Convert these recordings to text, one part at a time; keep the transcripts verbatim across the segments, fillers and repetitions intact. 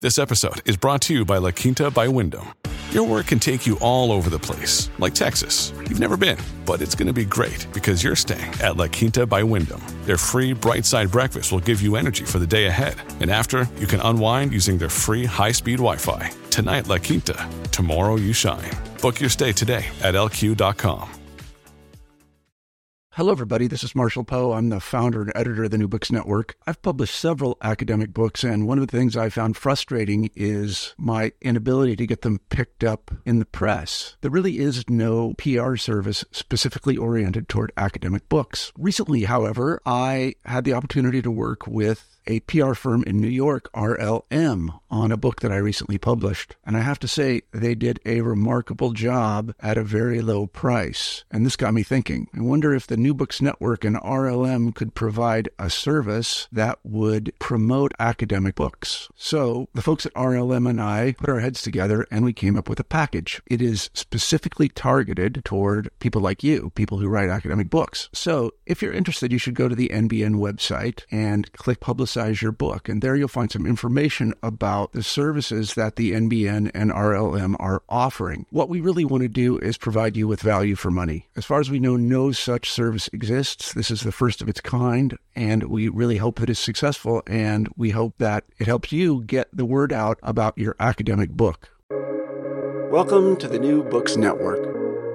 This episode is brought to you by La Quinta by Wyndham. Your work can take you all over the place, like Texas. You've never been, but it's going to be great because you're staying at La Quinta by Wyndham. Their free Bright Side breakfast will give you energy for the day ahead. And after, you can unwind using their free high-speed Wi-Fi. Tonight, La Quinta. Tomorrow, you shine. Book your stay today at L Q dot com. Hello, everybody. This is Marshall Poe. I'm the founder and editor of the New Books Network. I've published several academic books, and one of the things I found frustrating is my inability to get them picked up in the press. There really is no P R service specifically oriented toward academic books. Recently, however, I had the opportunity to work with a P R firm in New York, R L M, on a book that I recently published. And I have to say, they did a remarkable job at a very low price. And this got me thinking. I wonder if the New Books Network and R L M could provide a service that would promote academic books. So the folks at R L M and I put our heads together and we came up with a package. It is specifically targeted toward people like you, people who write academic books. So if you're interested, you should go to the N B N website and click Publicize your book. And there you'll find some information about the services that the N B N and R L M are offering. What we really want to do is provide you with value for money. As far as we know, no such service exists. This is the first of its kind, and we really hope that it's successful, and we hope that it helps you get the word out about your academic book. Welcome to the New Books Network.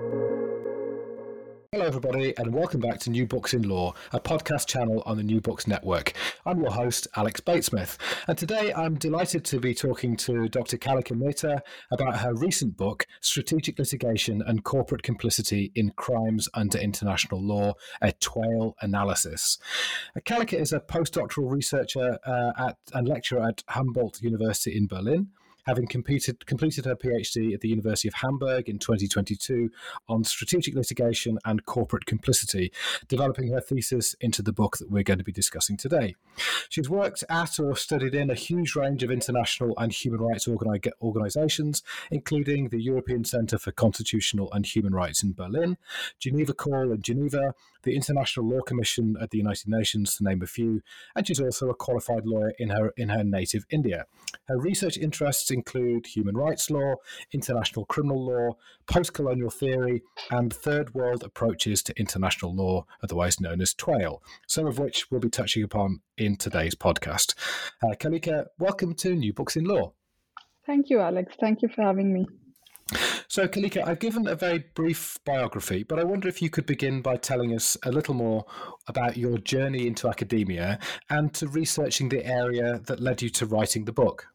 Hello, everybody, and welcome back to New Books in Law, a podcast channel on the New Books Network. I'm your host, Alex Batesmith, and today I'm delighted to be talking to Doctor Kalika Mehta about her recent book, Strategic Litigation and Corporate Complicity in Crimes Under International Law, a TWAIL Analysis. Kalika is a postdoctoral researcher uh, at, and lecturer at Humboldt University in Berlin, having completed, completed her PhD at the University of Hamburg in twenty twenty-two on strategic litigation and corporate complicity, developing her thesis into the book that we're going to be discussing today. She's worked at or studied in a huge range of international and human rights organi- organizations, including the European Centre for Constitutional and Human Rights in Berlin, Geneva Call in Geneva, the International Law Commission at the United Nations, to name a few, and she's also a qualified lawyer in her in her native India. Her research interests include human rights law, international criminal law, post-colonial theory, and third world approaches to international law, otherwise known as TWAIL, some of which we'll be touching upon in today's podcast. Uh, Kalika, welcome to New Books in Law. Thank you, Alex. Thank you for having me. So, Kalika, I've given a very brief biography, but I wonder if you could begin by telling us a little more about your journey into academia and to researching the area that led you to writing the book.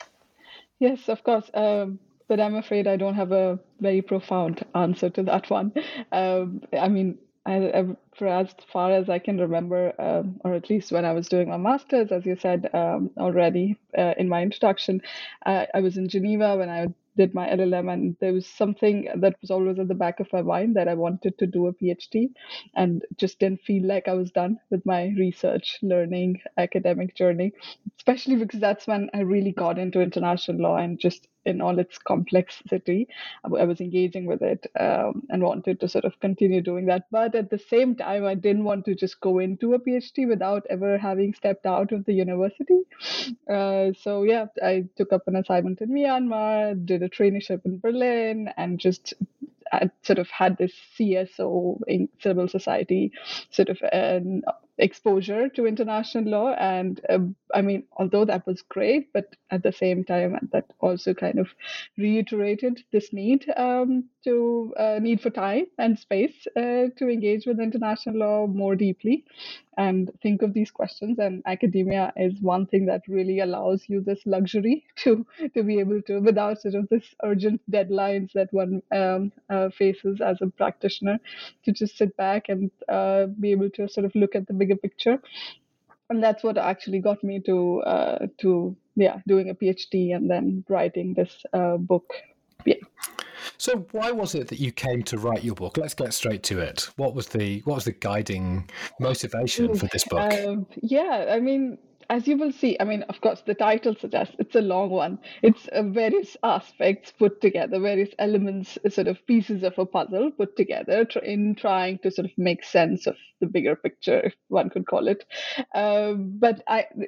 Yes, of course. Um, but I'm afraid I don't have a very profound answer to that one. Um, I mean, I, I, for as far as I can remember, um, or at least when I was doing my master's, as you said um, already uh, in my introduction, uh, I was in Geneva when I did my L L M, and there was something that was always at the back of my mind that I wanted to do a PhD, and just didn't feel like I was done with my research, learning, academic journey, especially because that's when I really got into international law and just in all its complexity. I was engaging with it um, and wanted to sort of continue doing that. But at the same time, I didn't want to just go into a PhD without ever having stepped out of the university. Uh, so yeah, I took up an assignment in Myanmar, did a traineeship in Berlin, and just I sort of had this C S O in civil society sort of an exposure to international law. And um, I mean, although that was great, but at the same time, that also kind of reiterated this need um, to uh, need for time and space uh, to engage with international law more deeply and think of these questions. And academia is one thing that really allows you this luxury to to be able to, without sort of this urgent deadlines that one um, uh, faces as a practitioner, to just sit back and uh, be able to sort of look at the bigger picture. And that's what actually got me to uh, to yeah doing a PhD and then writing this uh, book. Yeah. So why was it that you came to write your book? Let's get straight to it. What was the what was the guiding motivation for this book? Um, yeah, I mean, as you will see, I mean, of course, the title suggests it's a long one. It's uh, various aspects put together, various elements, uh, sort of pieces of a puzzle put together tr- in trying to sort of make sense of the bigger picture, if one could call it. Um, but I, it,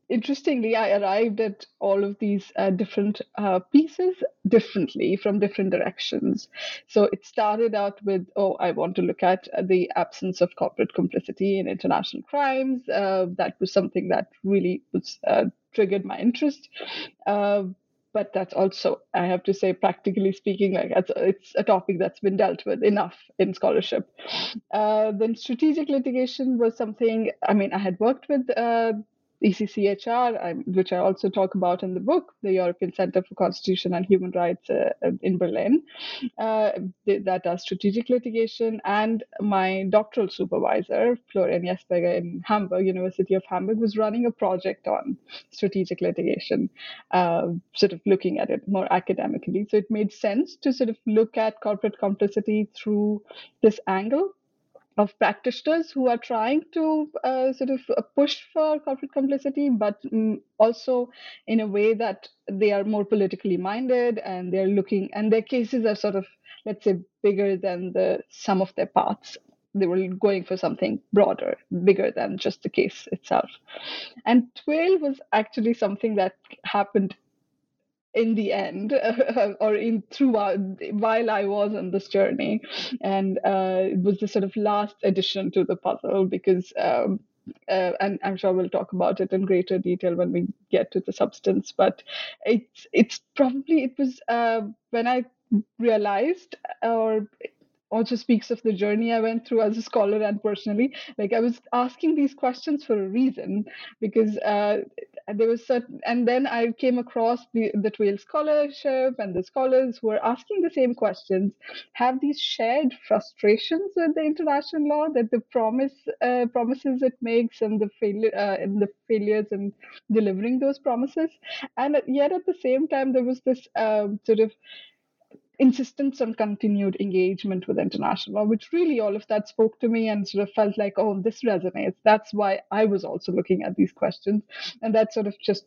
interestingly, I arrived at all of these uh, different uh, pieces differently from different directions. So it started out with, oh, I want to look at the absence of corporate complicity in international crimes. Uh, that was something that really was uh, triggered my interest. Uh, but that's also, I have to say, practically speaking, like it's, it's a topic that's been dealt with enough in scholarship. Uh, then strategic litigation was something, I mean, I had worked with uh, E C C H R, I, which I also talk about in the book, the European Center for Constitution and Human Rights uh, in Berlin, uh, that does strategic litigation. And my doctoral supervisor, Florian Jesberger in Hamburg, University of Hamburg, was running a project on strategic litigation, uh, sort of looking at it more academically. So it made sense to sort of look at corporate complicity through this angle of practitioners who are trying to uh, sort of push for corporate complicity, but um, also in a way that they are more politically minded, and they're looking, and their cases are sort of, let's say, bigger than the sum of their parts. They were going for something broader, bigger than just the case itself. And TWAIL was actually something that happened in the end, uh, or in throughout while I was on this journey, and uh, it was the sort of last addition to the puzzle because. Um, uh, and I'm sure we'll talk about it in greater detail when we get to the substance. But it's it's probably it was uh, when I realized, or also speaks of the journey I went through as a scholar and personally. Like I was asking these questions for a reason, because uh, there was certain, and then I came across the the TWAIL scholarship and the scholars who are asking the same questions, have these shared frustrations with the international law, that the promise uh, promises it makes and the failure uh, and the failures in delivering those promises, and yet at the same time there was this um, sort of insistence on continued engagement with international law, which really all of that spoke to me and sort of felt like, oh, this resonates. That's why I was also looking at these questions. And that sort of just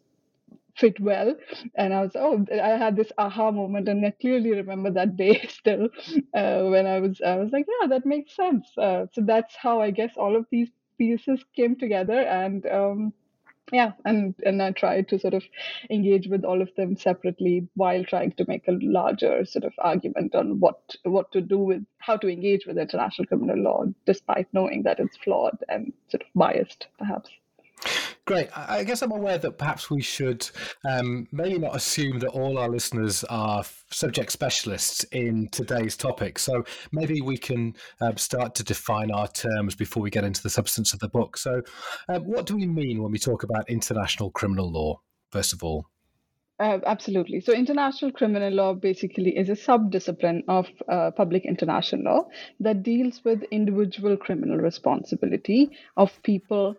fit well. And I was, oh, I had this aha moment. And I clearly remember that day still uh, when I was, I was like, yeah, that makes sense. Uh, so that's how I guess all of these pieces came together. And, um, yeah, and and I tried to sort of engage with all of them separately while trying to make a larger sort of argument on what what to do with how to engage with international criminal law, despite knowing that it's flawed and sort of biased, perhaps. Great. I guess I'm aware that perhaps we should um, maybe not assume that all our listeners are subject specialists in today's topic. So maybe we can uh, start to define our terms before we get into the substance of the book. So uh, what do we mean when we talk about international criminal law, first of all? Uh, absolutely. So international criminal law basically is a subdiscipline of uh, public international law that deals with individual criminal responsibility of people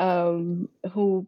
um, who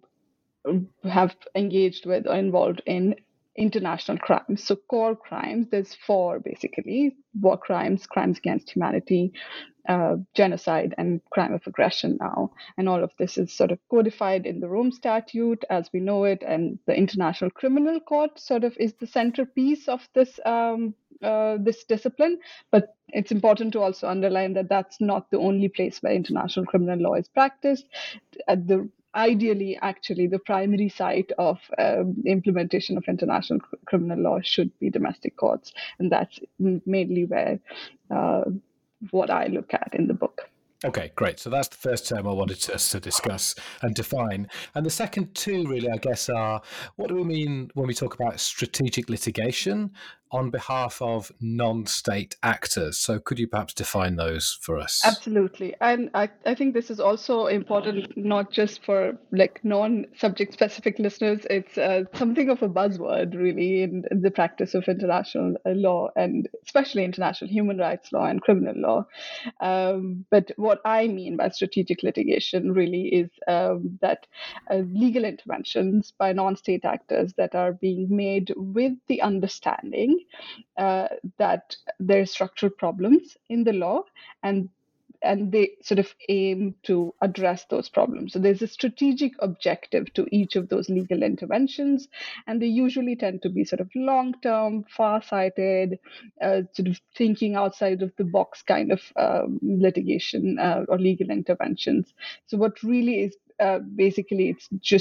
have engaged with or involved in international crimes. So core crimes, there's four basically: war crimes, crimes against humanity, uh, genocide, and crime of aggression now. And all of this is sort of codified in the Rome Statute as we know it. And the International Criminal Court sort of is the centerpiece of this um, uh, this discipline. But it's important to also underline that that's not the only place where international criminal law is practiced. At the Ideally, actually, the primary site of um, implementation of international cr- criminal law should be domestic courts. And that's mainly where uh, what I look at in the book. Okay, great. So that's the first term I wanted us to discuss and define. And the second two, really, I guess, are what do we mean when we talk about strategic litigation on behalf of non-state actors? So could you perhaps define those for us? Absolutely. And I, I think this is also important, not just for like non-subject specific listeners. It's uh, something of a buzzword, really, in, in the practice of international law, and especially international human rights law and criminal law. Um, but what I mean by strategic litigation really is um, that uh, legal interventions by non-state actors that are being made with the understanding uh, that there are structural problems in the law, and and they sort of aim to address those problems. So there's a strategic objective to each of those legal interventions, and they usually tend to be sort of long-term, far-sighted, uh, sort of thinking outside of the box kind of um, litigation uh, or legal interventions. So what really is uh, basically, it's just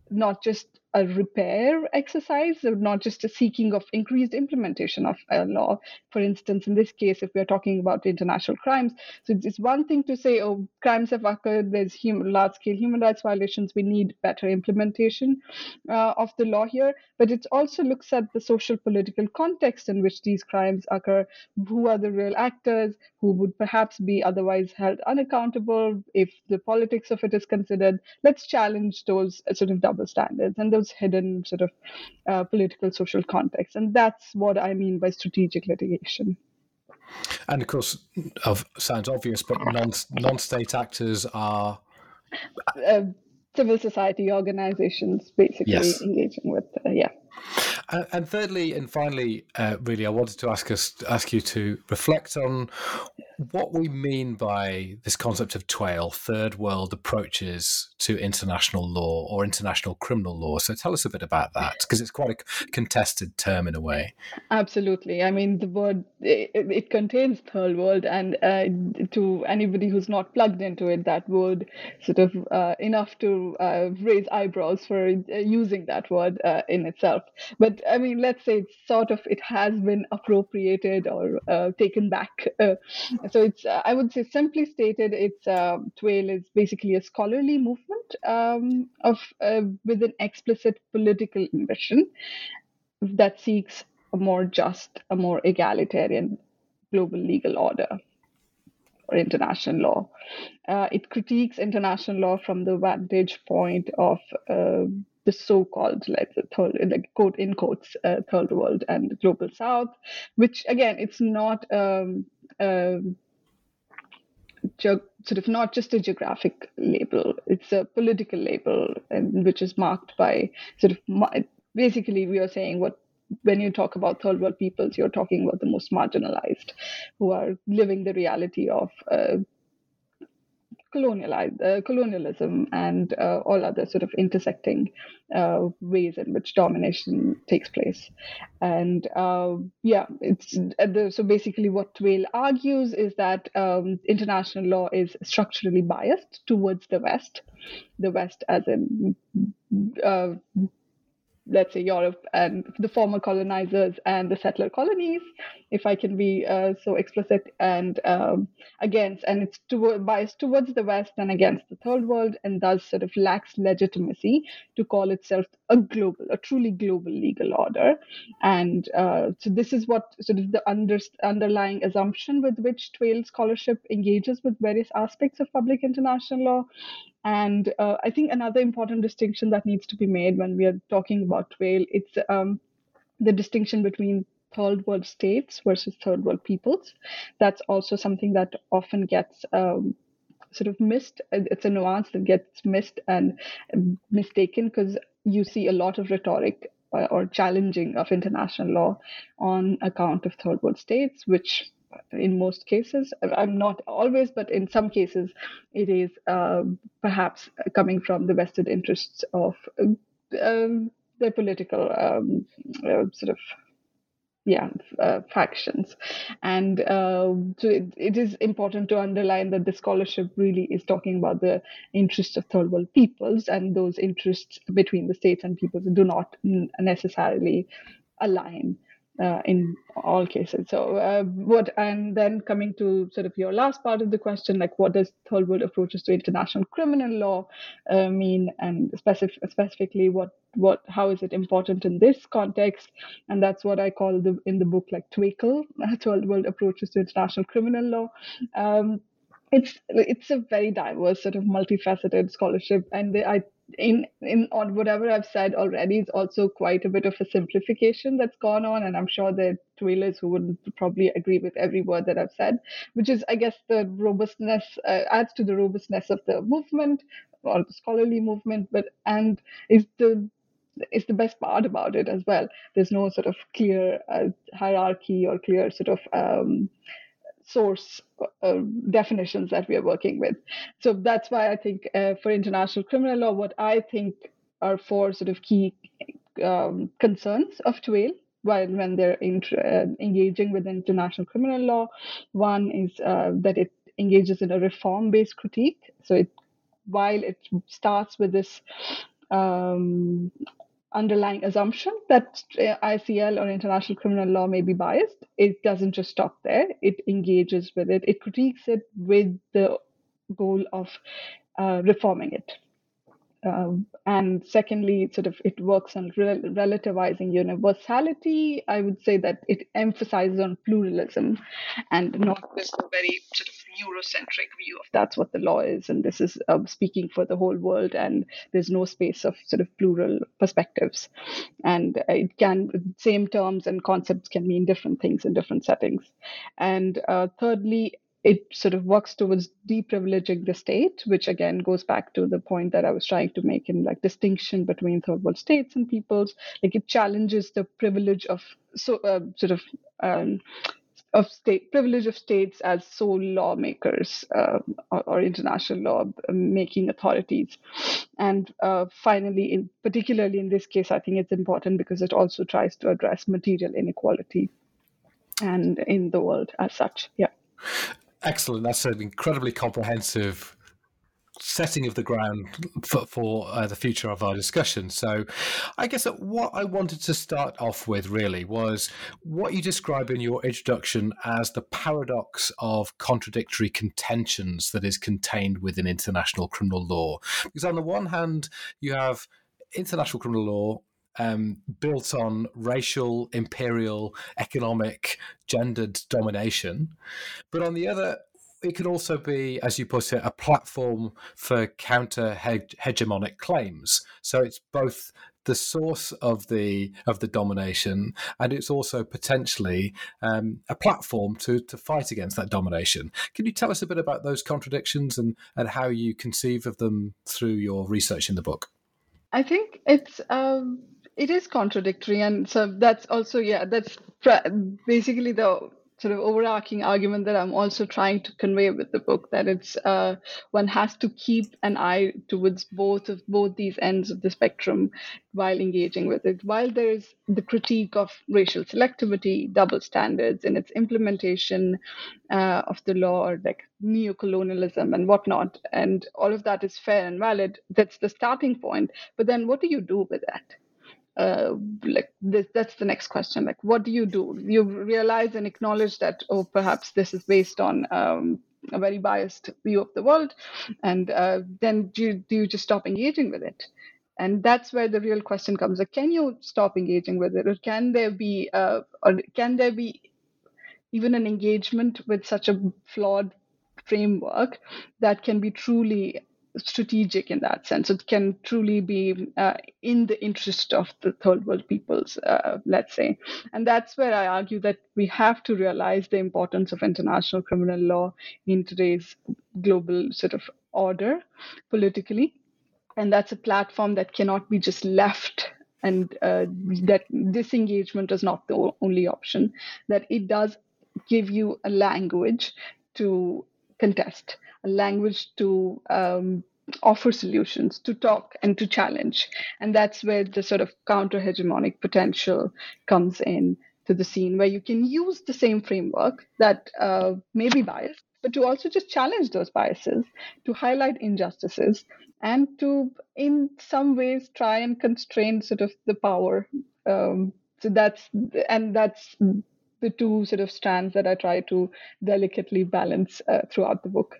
not just a repair exercise, so not just a seeking of increased implementation of a law. For instance, in this case, if we're talking about international crimes, so it's one thing to say, oh, crimes have occurred, there's human, large-scale human rights violations, we need better implementation uh, of the law here, but it also looks at the social political context in which these crimes occur, who are the real actors, who would perhaps be otherwise held unaccountable if the politics of it is considered. Let's challenge those uh, sort of double standards and those hidden sort of uh, political social contexts. And that's what I mean by strategic litigation. And of course, of, sounds obvious, but non, non-state actors are... Uh, civil society organizations basically yes. engaging with, uh, yeah. And, and thirdly and finally, uh, really, I wanted to ask us ask you to reflect on what we mean by this concept of T W A L, third world approaches to international law or international criminal law. So tell us a bit about that, because it's quite a contested term in a way. Absolutely. I mean, the word, it, it contains third world, and uh, to anybody who's not plugged into it, that word sort of uh, enough to uh, raise eyebrows for uh, using that word uh, in itself. But I mean, let's say it's sort of, it has been appropriated or uh, taken back. Uh, So it's, uh, I would say, simply stated, it's uh, T W A L is basically a scholarly movement um, of uh, with an explicit political ambition that seeks a more just, a more egalitarian global legal order or international law. Uh, it critiques international law from the vantage point of uh, the so-called, let's say, third, like quote in quotes, uh, third world and global south, which again, it's not. Um, uh, Ge- sort of not just a geographic label, it's a political label, and which is marked by sort of basically we are saying what when you talk about third world peoples, you're talking about the most marginalized, who are living the reality of uh, colonialized, uh, colonialism and uh, all other sort of intersecting uh, ways in which domination takes place. And uh, yeah, it's the, so basically what T W A L argues is that um, international law is structurally biased towards the West, the West as in uh, let's say Europe and the former colonizers and the settler colonies, if I can be uh, so explicit, and um, against, and it's toward, biased towards the West and against the third world, and thus sort of lacks legitimacy to call itself a global, a truly global legal order. And uh, so this is what sort of the under, underlying assumption with which T W A L scholarship engages with various aspects of public international law. And uh, I think another important distinction that needs to be made when we are talking about T W A L, it's um, the distinction between third world states versus third world peoples. That's also something that often gets um, sort of missed. It's a nuance that gets missed and mistaken, because you see a lot of rhetoric or, or challenging of international law on account of third world states, which in most cases, I'm not always, but in some cases, it is uh, perhaps coming from the vested interests of uh, um, their political um, uh, sort of yeah uh, factions. And uh, so it, it is important to underline that the scholarship really is talking about the interests of third world peoples, and those interests between the states and peoples do not necessarily align uh, in all cases. So uh, what, and then coming to sort of your last part of the question, like what does third world approaches to international criminal law uh, mean, and specific, specifically what what how is it important in this context? And that's what I call the in the book like T W A C L, third world approaches to international criminal law. Um, it's it's a very diverse sort of multifaceted scholarship, and they, I in in on whatever I've said already is also quite a bit of a simplification that's gone on, and I'm sure there are T W A Lers who wouldn't probably agree with every word that I've said, which is, I guess, the robustness uh, adds to the robustness of the movement or the scholarly movement, but and is the is the best part about it as well. There's no sort of clear uh, hierarchy or clear sort of um, source uh, definitions that we are working with. So that's why I think uh, for international criminal law, what I think are four sort of key um, concerns of T W A L while when they're in, uh, engaging with international criminal law. One is uh, that it engages in a reform-based critique. So it, while it starts with this um, underlying assumption that I C L or international criminal law may be biased. It doesn't just stop there. It engages with it. It critiques it with the goal of uh, reforming it. Um, and secondly, sort of it works on rel- relativizing universality. I would say that it emphasizes on pluralism and not this very sort of Eurocentric view of that's what the law is, and this is uh, speaking for the whole world, and there's no space of sort of plural perspectives. And it can, same terms and concepts can mean different things in different settings. And uh, thirdly, it sort of works towards deprivileging the state, which again goes back to the point that I was trying to make in like distinction between third world states and peoples. Like it challenges the privilege of so uh, sort of um, of state privilege of states as sole lawmakers uh, or, or international law making authorities. And uh, finally, in particularly in this case, I think it's important because it also tries to address material inequality and in the world as such. Yeah. Excellent. That's an incredibly comprehensive setting of the ground for, for uh, the future of our discussion. So I guess that what I wanted to start off with really was what you describe in your introduction as the paradox of contradictory contentions that is contained within international criminal law. Because on the one hand, you have international criminal law Um, built on racial, imperial, economic, gendered domination. But on the other, it can also be, as you put it, a platform for counter-hegemonic claims. So it's both the source of the of the domination, and it's also potentially um, a platform to to fight against that domination. Can you tell us a bit about those contradictions and, and how you conceive of them through your research in the book? I think it's um, it is contradictory, and so that's also yeah that's basically the sort of overarching argument that I'm also trying to convey with the book, that it's uh, one has to keep an eye towards both of both these ends of the spectrum while engaging with it. While there is the critique of racial selectivity, double standards in its implementation uh, of the law, or like neocolonialism and whatnot, and all of that is fair and valid. That's the starting point. But then what do you do with that? Uh, like this, that's the next question. Like, what do you do? You realize and acknowledge that, oh, perhaps this is based on um, a very biased view of the world, and uh, then do you, do you just stop engaging with it? And that's where the real question comes. Like, can you stop engaging with it, or can there be, uh, or can there be even an engagement with such a flawed framework that can be truly strategic in that sense? It can truly be uh, in the interest of the third world peoples, uh, let's say. And that's where I argue that we have to realize the importance of international criminal law in today's global sort of order politically. And that's a platform that cannot be just left, and uh, that disengagement is not the only option, that it does give you a language to contest, a language to um, offer solutions, to talk and to challenge. And that's where the sort of counter-hegemonic potential comes in to the scene, where you can use the same framework that uh, may be biased, but to also just challenge those biases, to highlight injustices, and to, in some ways, try and constrain sort of the power. Um, so that's, and that's the two sort of strands that I try to delicately balance uh, throughout the book.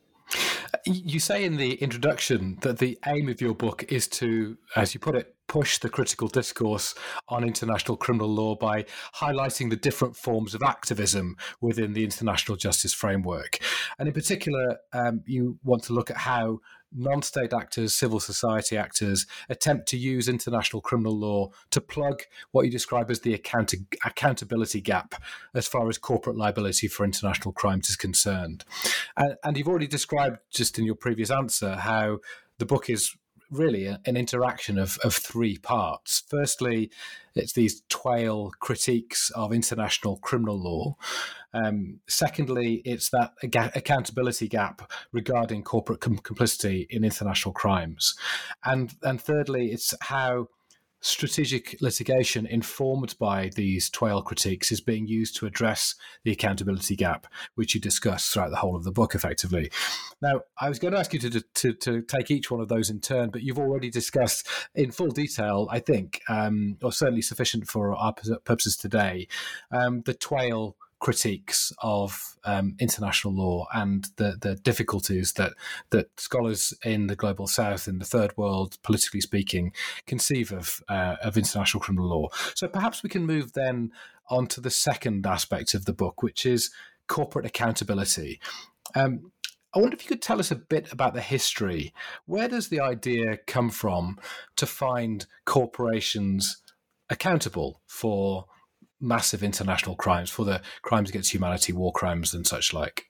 You say in the introduction that the aim of your book is to, as you put it, push the critical discourse on international criminal law by highlighting the different forms of activism within the international justice framework. And in particular, um, you want to look at how non-state actors, civil society actors, attempt to use international criminal law to plug what you describe as the account- accountability gap as far as corporate liability for international crimes is concerned. And, and you've already described, just in your previous answer, how the book is really a, an interaction of, of three parts. Firstly, it's these twelve critiques of international criminal law. Um, secondly, it's that aga- accountability gap regarding corporate com- complicity in international crimes. And, and thirdly, it's how strategic litigation informed by these Twale critiques is being used to address the accountability gap, which you discuss throughout the whole of the book, effectively. Now, I was going to ask you to, to, to take each one of those in turn, but you've already discussed in full detail, I think, um, or certainly sufficient for our purposes today, um, the Twale critiques of um, international law and the, the difficulties that that scholars in the global south, in the third world, politically speaking, conceive of uh, of international criminal law. So perhaps we can move then on to the second aspect of the book, which is corporate accountability. Um, I wonder if you could tell us a bit about the history. Where does the idea come from to find corporations accountable for massive international crimes, for the crimes against humanity, war crimes and such like?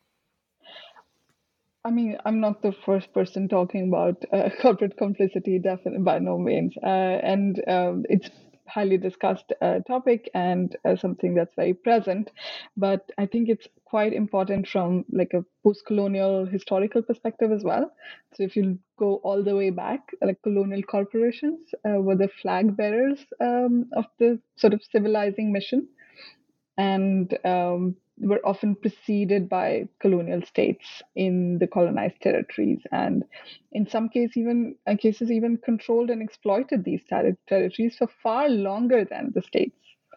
I mean, I'm not the first person talking about uh, corporate complicity, definitely by no means. Uh, and um, it's highly discussed uh, topic and uh, something that's very present. But I think it's quite important from like a post-colonial historical perspective as well. So if you go all the way back, like colonial corporations uh, were the flag bearers um, of the sort of civilizing mission, and um, were often preceded by colonial states in the colonized territories, and in some case even uh, cases even controlled and exploited these ter- territories for far longer than the states.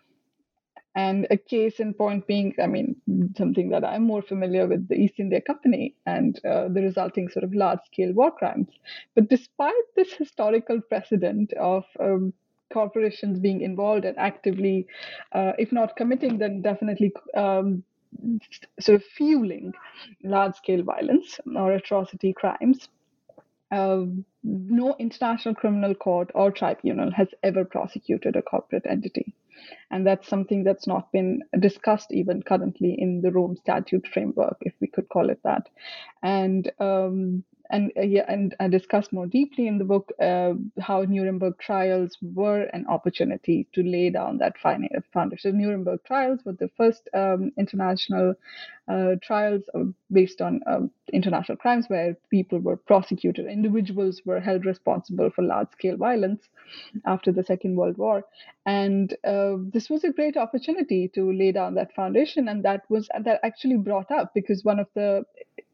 And a case in point being, I mean, something that I'm more familiar with, the East India Company and uh, the resulting sort of large-scale war crimes. But despite this historical precedent of um, corporations being involved and actively, uh, if not committing, then definitely um, sort of fueling large-scale violence or atrocity crimes, uh, no international criminal court or tribunal has ever prosecuted a corporate entity. And that's something that's not been discussed even currently in the Rome Statute framework, if we could call it that. And um, and uh, yeah, and I discussed more deeply in the book uh, how Nuremberg trials were an opportunity to lay down that foundation. So Nuremberg trials were the first um, international uh, trials based on uh, international crimes where people were prosecuted, individuals were held responsible for large-scale violence after the Second World War. And uh, this was a great opportunity to lay down that foundation, and that was that actually brought up because one of the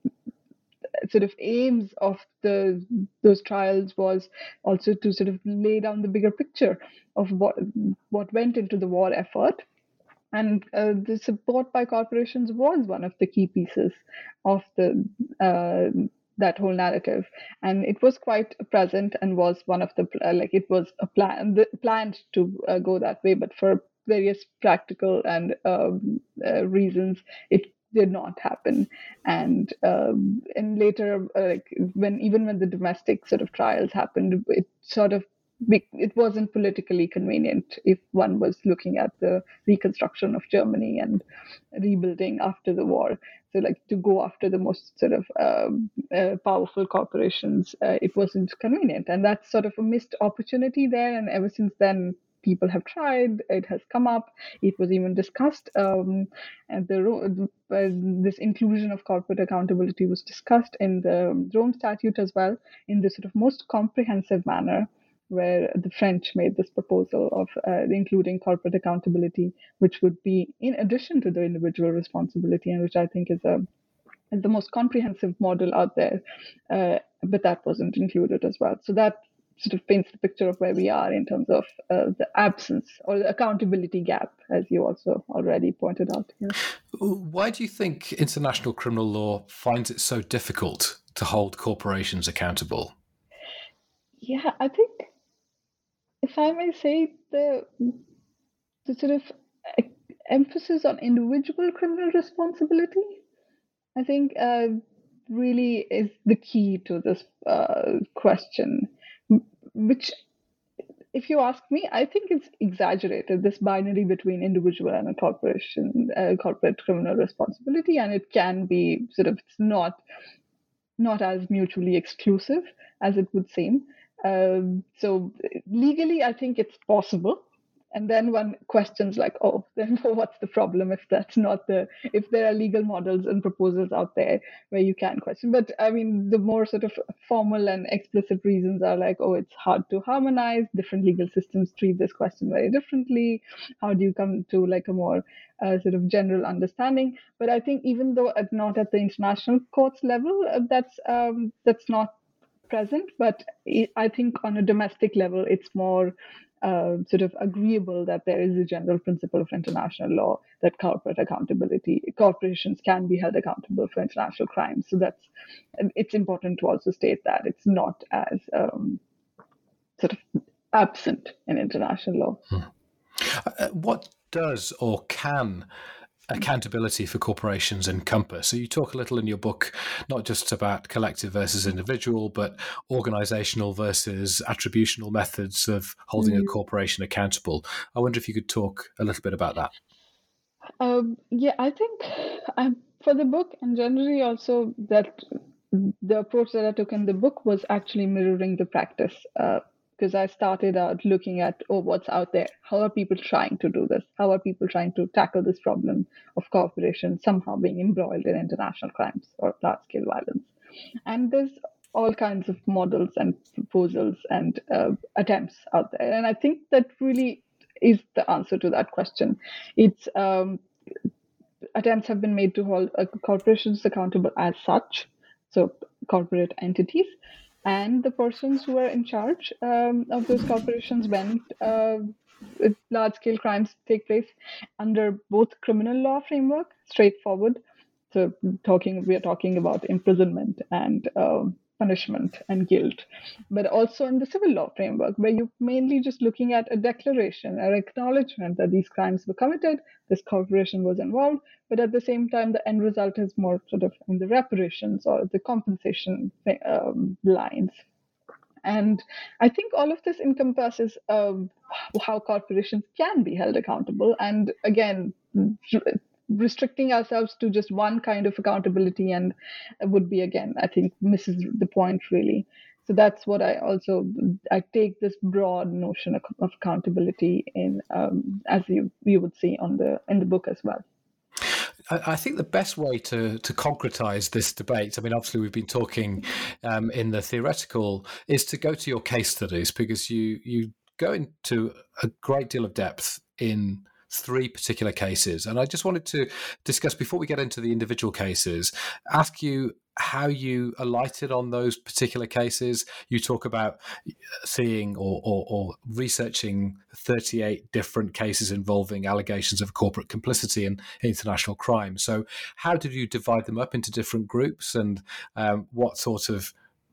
sort of aims of the those trials was also to sort of lay down the bigger picture of what what went into the war effort. And uh, the support by corporations was one of the key pieces of the uh, that whole narrative, and it was quite present and was one of the uh, like it was a plan the, planned to uh, go that way, but for various practical and um, uh, reasons it did not happen. And um, and later, uh, like when even when the domestic sort of trials happened, it sort of it wasn't politically convenient if one was looking at the reconstruction of Germany and rebuilding after the war. So, like to go after the most sort of um, uh, powerful corporations, uh, it wasn't convenient, and that's sort of a missed opportunity there. And ever since then, people have tried. It has come up. It was even discussed. Um, and the uh, this inclusion of corporate accountability was discussed in the Rome Statute as well, in the sort of most comprehensive manner, where the French made this proposal of uh, including corporate accountability, which would be in addition to the individual responsibility, and which I think is a is the most comprehensive model out there. Uh, but that wasn't included as well. So that sort of paints the picture of where we are in terms of uh, the absence or the accountability gap, as you also already pointed out here. Why do you think international criminal law finds it so difficult to hold corporations accountable? Yeah, I think, if I may say, the the sort of emphasis on individual criminal responsibility, I think, uh, really is the key to this uh, question, which, if you ask me, I think it's exaggerated, this binary between individual and a corporation, uh, corporate criminal responsibility, and it can be sort of, it's not, not as mutually exclusive as it would seem. Um, so legally, I think it's possible And then one questions like, oh, then what's the problem if that's not the, if there are legal models and proposals out there where you can question. But I mean, the more sort of formal and explicit reasons are like, oh, it's hard to harmonize, different legal systems treat this question very differently. How do you come to like a more uh, sort of general understanding? But I think even though at, not at the international courts level, uh, that's um, that's not present, but I think on a domestic level, it's more uh, sort of agreeable that there is a general principle of international law that corporate accountability, corporations can be held accountable for international crimes. So that's, it's important to also state that it's not as um, sort of absent in international law. Hmm. Uh, what does or can accountability for corporations encompass? So you talk a little in your book, not just about collective versus individual, but organizational versus attributional methods of holding mm-hmm. a corporation accountable. I wonder if you could talk a little bit about that. Um, yeah, I think um, for the book and generally also that the approach that I took in the book was actually mirroring the practice. Uh, because I started out looking at, oh, what's out there? How are people trying to do this? How are people trying to tackle this problem of corporations somehow being embroiled in international crimes or large-scale violence? And there's all kinds of models and proposals and uh, attempts out there. And I think that really is the answer to that question. It's um, attempts have been made to hold uh, corporations accountable as such, so corporate entities, and the persons who are in charge um, of those corporations when uh, large-scale crimes take place under both criminal law framework, straightforward. So talking, we are talking about imprisonment and uh, punishment and guilt, but also in the civil law framework, where you're mainly just looking at a declaration or acknowledgement that these crimes were committed, this corporation was involved, but at the same time, the end result is more sort of in the reparations or the compensation um, lines. And I think all of this encompasses um, how corporations can be held accountable. And again, restricting ourselves to just one kind of accountability and would be, again, I think misses the point really. So that's what I also, I take this broad notion of, of accountability in, um, as you, you would see on the in the book as well. I think the best way to, to concretize this debate, I mean, obviously we've been talking um, in the theoretical, is to go to your case studies, because you, you go into a great deal of depth in three particular cases. And I just wanted to discuss, before we get into the individual cases, ask you how you alighted on those particular cases. You talk about seeing or, or, or researching thirty-eight different cases involving allegations of corporate complicity in international crime. So how did you divide them up into different groups, and um, what sort of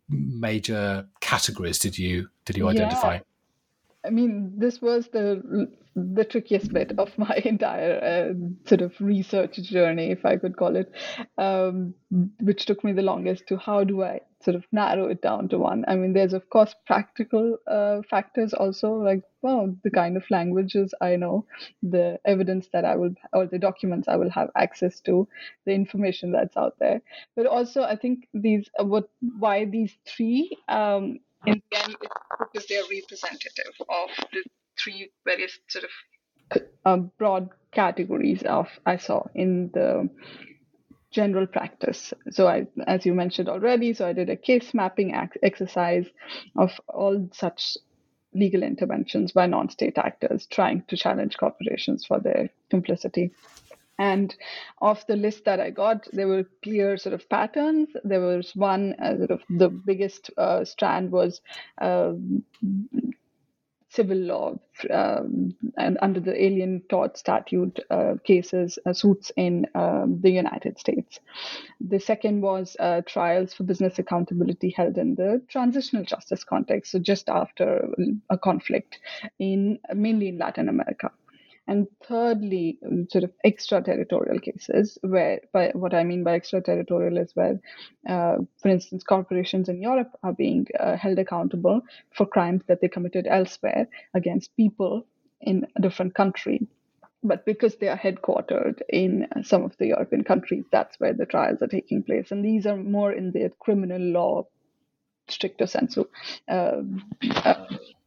major categories did you did you identify? Yeah. I mean, this was the the trickiest bit of my entire uh, sort of research journey, if I could call it, um, which took me the longest to how do I sort of narrow it down to one. I mean, there's, of course, practical uh, factors also, like, well, the kind of languages I know, the evidence that I will, or the documents I will have access to, the information that's out there. But also, I think these, uh, what, why these three, um, in the end, it's because they are representative of the three various sort of um, broad categories of I saw in the general practice. So I, as you mentioned already, so I did a case mapping ac- exercise of all such legal interventions by non-state actors trying to challenge corporations for their complicity. And of the list that I got, there were clear sort of patterns. There was one, uh, sort of the biggest uh, strand was uh, civil law um, and under the Alien Tort Statute uh, cases, uh, suits in um, the United States. The second was uh, trials for business accountability held in the transitional justice context, so just after a conflict in mainly in Latin America. And thirdly, sort of extraterritorial cases, where by what I mean by extraterritorial is where, uh, for instance, corporations in Europe are being uh, held accountable for crimes that they committed elsewhere against people in a different country. But because they are headquartered in some of the European countries, that's where the trials are taking place. And these are more in the criminal law stricter sense. So, uh, uh,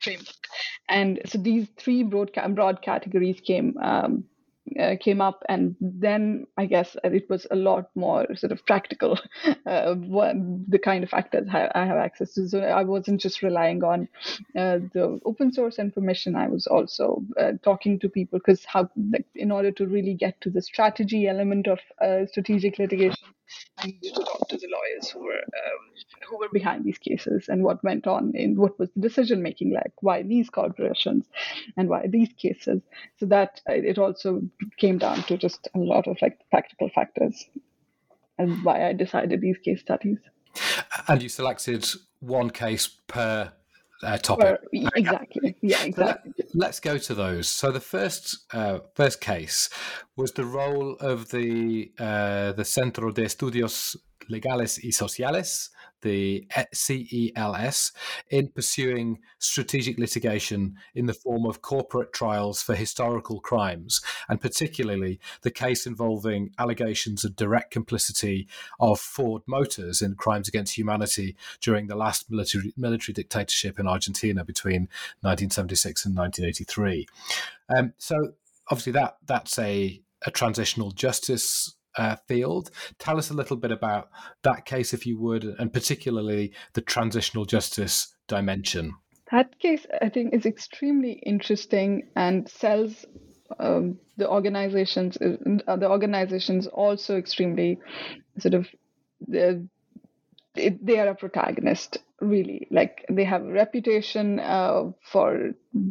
framework. And so these three broad, broad categories came um, uh, came up, and then I guess it was a lot more sort of practical, uh, what, the kind of factors I, I have access to. So I wasn't just relying on uh, the open source information. I was also uh, talking to people, because how, like, in order to really get to the strategy element of uh, strategic litigation, I needed to talk to the lawyers who were um, who were behind these cases, and what went on in what was the decision making like, why these corporations and why these cases. So that uh, it also came down to just a lot of like practical factors, and why I decided these case studies. And you selected one case per uh, topic. Or, exactly. Yeah, exactly. So let, let's go to those. So the first uh, first case was the role of the uh, the Centro de Estudios Legales y Sociales, the C E L S, in pursuing strategic litigation in the form of corporate trials for historical crimes, and particularly the case involving allegations of direct complicity of Ford Motors in crimes against humanity during the last military, military dictatorship in Argentina between nineteen seventy-six and nineteen eighty-three. Um, so obviously that that's a, a transitional justice Uh, field. Tell us a little bit about that case, if you would, and particularly the transitional justice dimension. That case, I think, is extremely interesting and sells um, the organizations. Uh, the organizations also extremely sort of uh, it, they are a protagonist, really. Like, they have a reputation uh, for.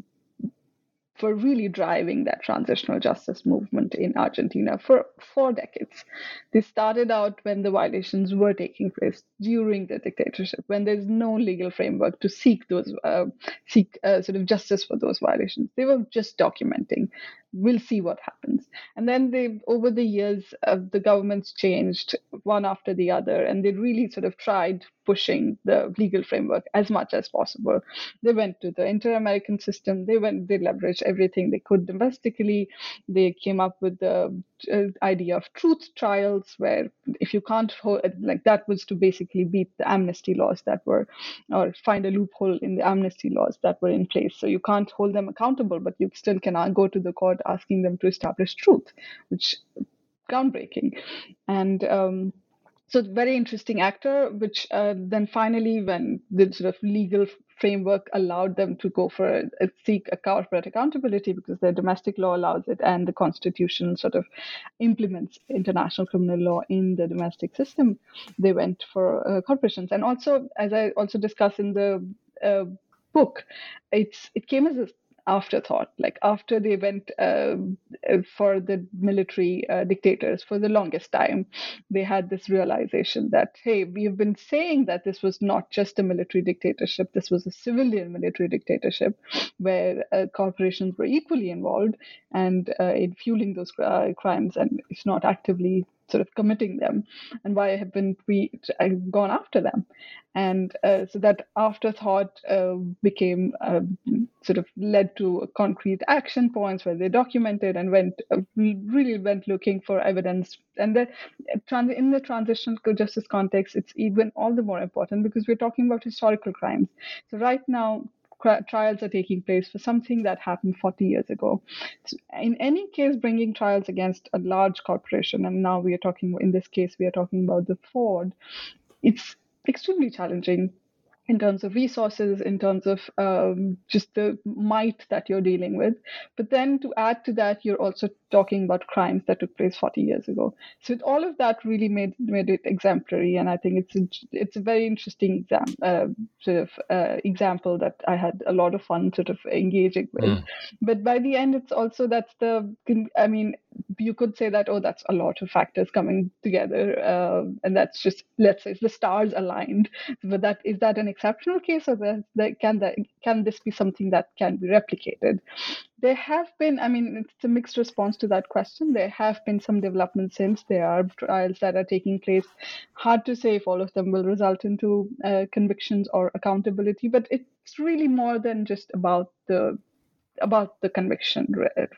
for really driving that transitional justice movement in Argentina for four decades. They started out when the violations were taking place during the dictatorship, when there's no legal framework to seek those, uh, seek uh, sort of justice for those violations. They were just documenting. We'll see what happens. And then they, over the years, uh, the governments changed one after the other, and they really sort of tried pushing the legal framework as much as possible. They went to the Inter-American system. They went, they leveraged everything they could domestically. They came up with the uh, idea of truth trials, where if you can't hold, like, that was to basically beat the amnesty laws that were, or find a loophole in the amnesty laws that were in place. So you can't hold them accountable, but you still cannot go to the court asking them to establish truth, which is groundbreaking. And um, so very interesting actor, which uh, then finally, when the sort of legal framework allowed them to go for a, a seek a corporate accountability, because their domestic law allows it, and the constitution sort of implements international criminal law in the domestic system, they went for uh, corporations. And also, as I also discuss in the uh, book, it's it came as a afterthought. Like, after they went uh, for the military uh, dictators for the longest time, they had this realization that, hey, we have been saying that this was not just a military dictatorship, this was a civilian military dictatorship, where uh, corporations were equally involved and uh, in fueling those uh, crimes, and if not actively sort of committing them, and why haven't we gone after them? And uh, so that afterthought uh, became uh, sort of led to concrete action points, where they documented and went uh, really went looking for evidence. And that in the transitional justice context, it's even all the more important, because we're talking about historical crimes. So right now, trials are taking place for something that happened forty years ago. So in any case, bringing trials against a large corporation, and now we are talking, in this case, we are talking about the Ford, it's extremely challenging in terms of resources, in terms of um, just the might that you're dealing with. But then to add to that, you're also talking about crimes that took place forty years ago. So all of that really made made it exemplary, and I think it's a, it's a very interesting exam, uh, sort of uh, example that I had a lot of fun sort of engaging with. Mm. But by the end, it's also that's the I mean. You could say that, oh, that's a lot of factors coming together, uh, and that's just, let's say, the stars aligned. But that is that an exceptional case, or that, that can that can this be something that can be replicated? There have been, I mean, it's a mixed response to that question. There have been some developments since. There are trials that are taking place. Hard to say if all of them will result into uh, convictions or accountability, but it's really more than just about the about the conviction,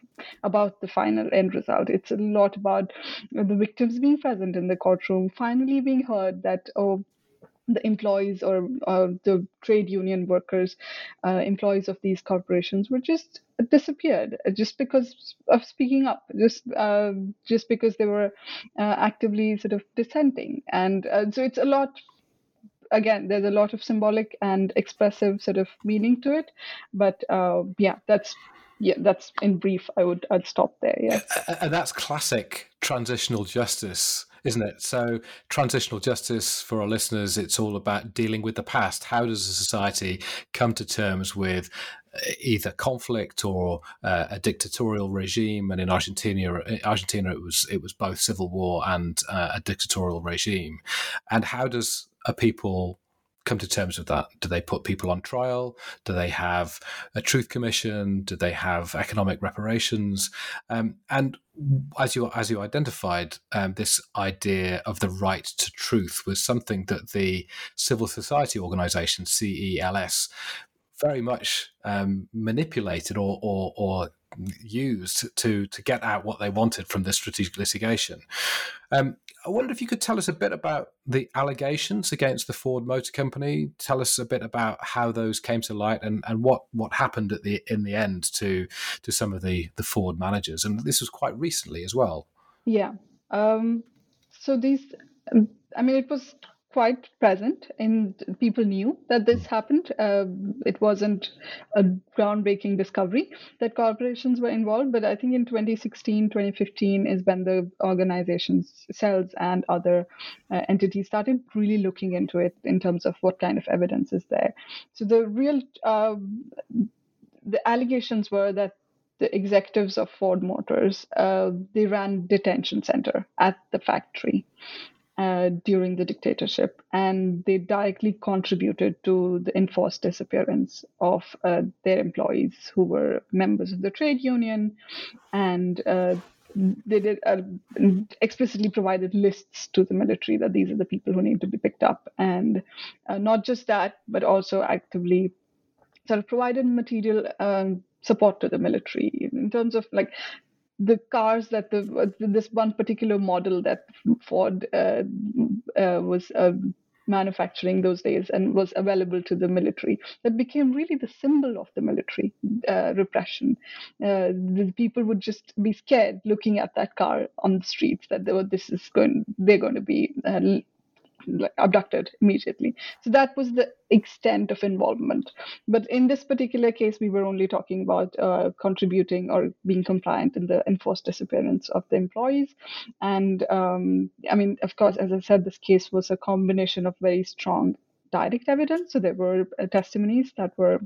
about the final end result. It's a lot about the victims being present in the courtroom, finally being heard that, oh, the employees or uh, the trade union workers, uh, employees of these corporations were just disappeared just because of speaking up, just uh, just because they were uh, actively sort of dissenting. And uh, so it's a lot. Again, there's a lot of symbolic and expressive sort of meaning to it, but uh, yeah, that's yeah, that's in brief. I would I'd stop there. Yeah, and that's classic transitional justice, isn't it? So transitional justice, for our listeners, it's all about dealing with the past. How does a society come to terms with either conflict or uh, a dictatorial regime? And in Argentina, Argentina, it was it was both civil war and uh, a dictatorial regime. And how does a people come to terms with that? Do they put people on trial? Do they have a truth commission? Do they have economic reparations? Um, and as you as you identified, um, this idea of the right to truth was something that the civil society organization C E L S very much um, manipulated or, or, or used to to get out what they wanted from this strategic litigation. Um, I wonder if you could tell us a bit about the allegations against the Ford Motor Company. Tell us a bit about how those came to light and, and what, what happened at the in the end to to some of the, the Ford managers. And this was quite recently as well. Yeah. Um, so these, I mean, it was quite present, and people knew that this happened. Uh, it wasn't a groundbreaking discovery that corporations were involved, but I think in twenty sixteen, twenty fifteen is when the organizations, cells and other uh, entities started really looking into it in terms of what kind of evidence is there. So the real, uh, the allegations were that the executives of Ford Motors, uh, they ran detention center at the factory uh, during the dictatorship, and they directly contributed to the enforced disappearance of uh, their employees who were members of the trade union, and uh, they did uh, explicitly provided lists to the military that these are the people who need to be picked up, and uh, not just that, but also actively sort of provided material um, support to the military in terms of like the cars that the this one particular model that Ford uh, uh, was uh, manufacturing those days and was available to the military, that became really the symbol of the military uh, repression. Uh, the people would just be scared looking at that car on the streets that they were, this is going they're going to be uh, like abducted immediately. So that was the extent of involvement. But in this particular case, we were only talking about uh, contributing or being compliant in the enforced disappearance of the employees. And um, I mean, of course, as I said, this case was a combination of very strong direct evidence. So there were uh, testimonies that were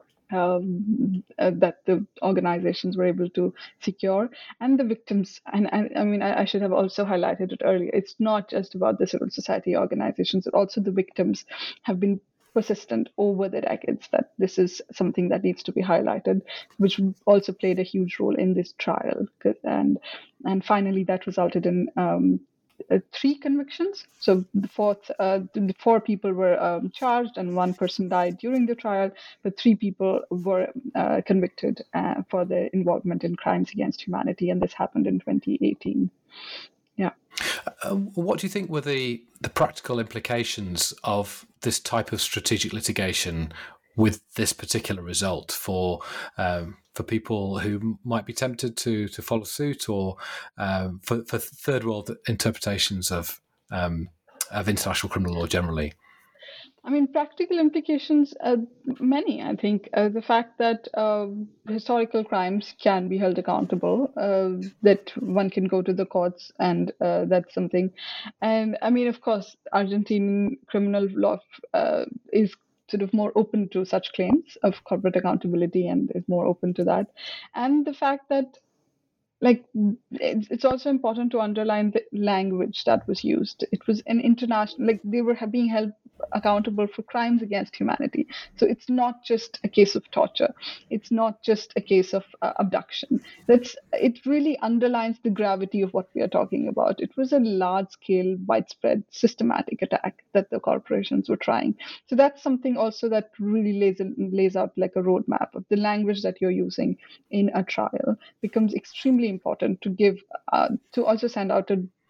Um, uh, that the organizations were able to secure, and the victims. And, and I mean, I, I should have also highlighted it earlier. It's not just about the civil society organizations, but also the victims have been persistent over the decades that this is something that needs to be highlighted, which also played a huge role in this trial. And and finally, that resulted in um, Uh, three convictions. So the fourth, uh, the four people were um, charged, and one person died during the trial, but three people were uh, convicted uh, for their involvement in crimes against humanity, and this happened in twenty eighteen. Yeah. Uh, what do you think were the the practical implications of this type of strategic litigation with this particular result for um, for people who might be tempted to to follow suit, or um, for, for third world interpretations of um, of international criminal law generally? I mean, practical implications, uh, many, I think. Uh, the fact that uh, historical crimes can be held accountable, uh, that one can go to the courts, and uh, that's something. And I mean, of course, Argentine criminal law uh, is sort of more open to such claims of corporate accountability and is more open to that. And the fact that, like, it's also important to underline the language that was used. It was an international, like, they were being held accountable for crimes against humanity. So it's not just a case of torture. It's not just a case of uh, abduction. That's, it really underlines the gravity of what we are talking about. It was a large-scale, widespread, systematic attack that the corporations were trying. So that's something also that really lays, lays out like a roadmap of the language that you're using in a trial becomes extremely important to give, uh, to also send out a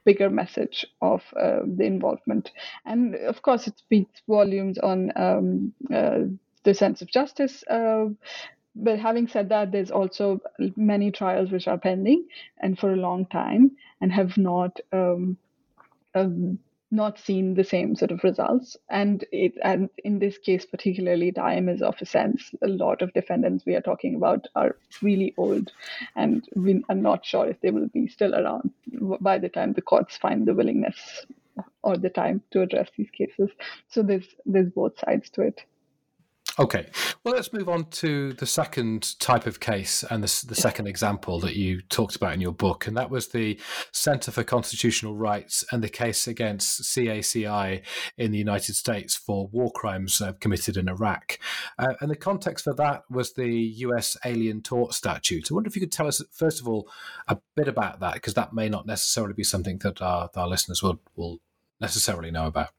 bigger message of uh, the involvement. And of course, it speaks volumes on um, uh, the sense of justice. Uh, but having said that, there's also many trials which are pending and for a long time and have not um, um, not seen the same sort of results. And it and in this case particularly, time is of essence. A lot of defendants we are talking about are really old, and we are not sure if they will be still around by the time the courts find the willingness or the time to address these cases. So there's there's both sides to it. Okay, well, let's move on to the second type of case and the, the second example that you talked about in your book, and that was the Center for Constitutional Rights and the case against C A C I in the United States for war crimes uh, committed in Iraq. Uh, and the context for that was the U S Alien Tort Statute. I wonder if you could tell us, first of all, a bit about that, because that may not necessarily be something that our, our listeners will, will necessarily know about.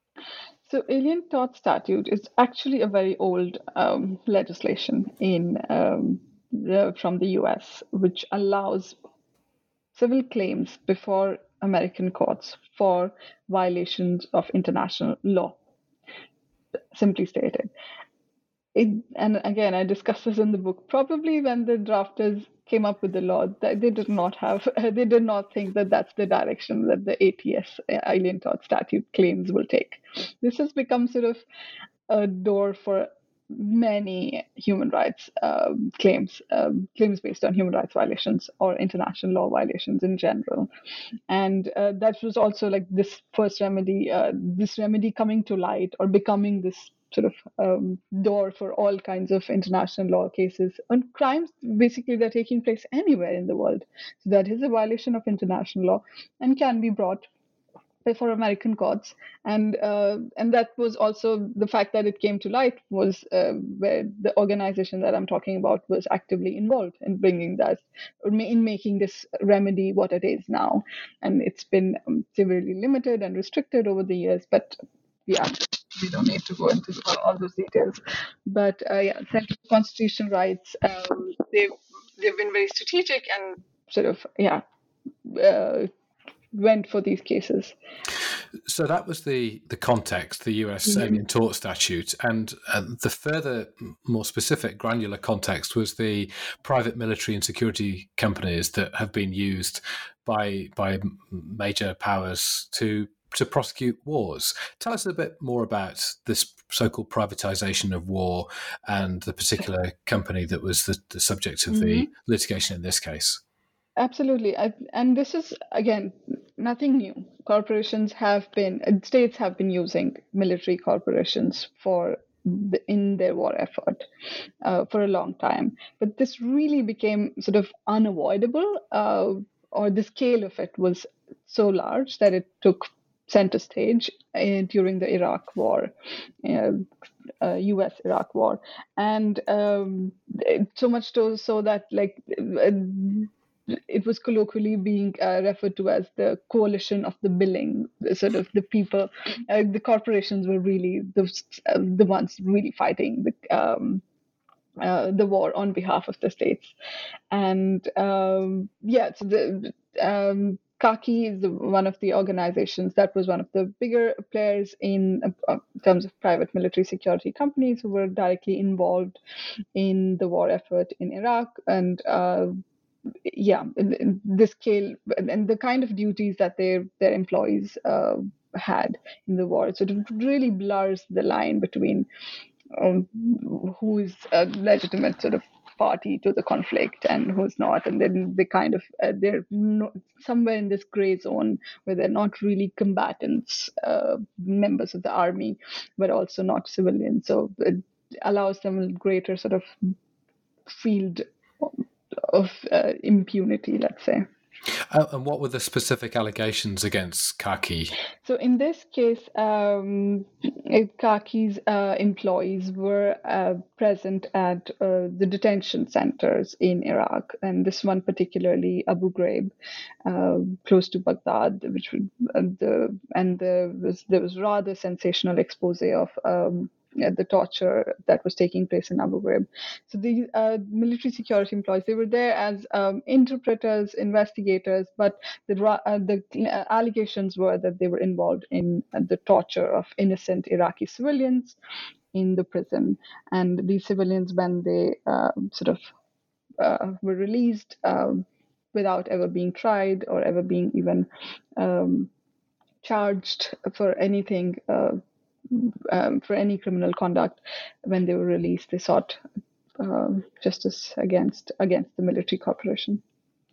So, Alien Tort Statute is actually a very old um, legislation in um, the, from the U S, which allows civil claims before American courts for violations of international law. Simply stated. It, and again, I discuss this in the book. Probably when the drafters came up with the law, they did not have, they did not think that that's the direction that the A T S, Alien Tort Statute, claims will take. This has become sort of a door for many human rights um, claims, um, claims based on human rights violations or international law violations in general. And uh, that was also like this first remedy, uh, this remedy coming to light or becoming this sort of um, door for all kinds of international law cases on crimes basically that are taking place anywhere in the world. So that is a violation of international law and can be brought before American courts. And uh, and that was also the fact that it came to light was uh, where the organization that I'm talking about was actively involved in bringing that, or in making this remedy what it is now. And it's been um, severely limited and restricted over the years, but yeah, we don't need to go into all those details. But uh, yeah, Center for Constitutional Rights, um, they've, they've been very strategic and sort of, yeah, uh, went for these cases. So that was the, the context, the U S mm-hmm. Alien Tort Statute. And uh, the further, more specific, granular context was the private military and security companies that have been used by by major powers to to prosecute wars. Tell us a bit more about this so-called privatization of war and the particular company that was the, the subject of mm-hmm. the litigation in this case. Absolutely. I, and this is, again, nothing new. Corporations have been, states have been using military corporations for the, in their war effort uh, for a long time. But this really became sort of unavoidable, uh, or the scale of it was so large that it took center stage uh, during the Iraq War, uh, uh, U S Iraq War. And um, so much so, so that like uh, it was colloquially being uh, referred to as the coalition of the billing, the sort of the people, uh, the corporations were really the, uh, the ones really fighting the um, uh, the war on behalf of the states. And um, yeah, so the um, CACI is the, one of the organizations that was one of the bigger players in, uh, in terms of private military security companies who were directly involved in the war effort in Iraq. And uh, yeah, in, in the scale and the kind of duties that their their employees uh, had in the war. So it really blurs the line between um, who is a legitimate sort of party to the conflict and who's not, and then they kind of uh, they're no, somewhere in this gray zone where they're not really combatants, uh, members of the army, but also not civilians. So it allows them a greater sort of field of uh, impunity, let's say. Uh, and what were the specific allegations against CACI? So in this case, um, CACI's uh, employees were uh, present at uh, the detention centers in Iraq, and this one particularly Abu Ghraib, uh, close to Baghdad, which would, uh, the and the was there was rather sensational expose of um, the torture that was taking place in Abu Ghraib. So these uh, military security employees, they were there as um, interpreters, investigators, but the, uh, the allegations were that they were involved in uh, the torture of innocent Iraqi civilians in the prison. And these civilians, when they uh, sort of uh, were released um, without ever being tried or ever being even um, charged for anything, uh, um, for any criminal conduct, when they were released, they sought um, justice against against the military corporation.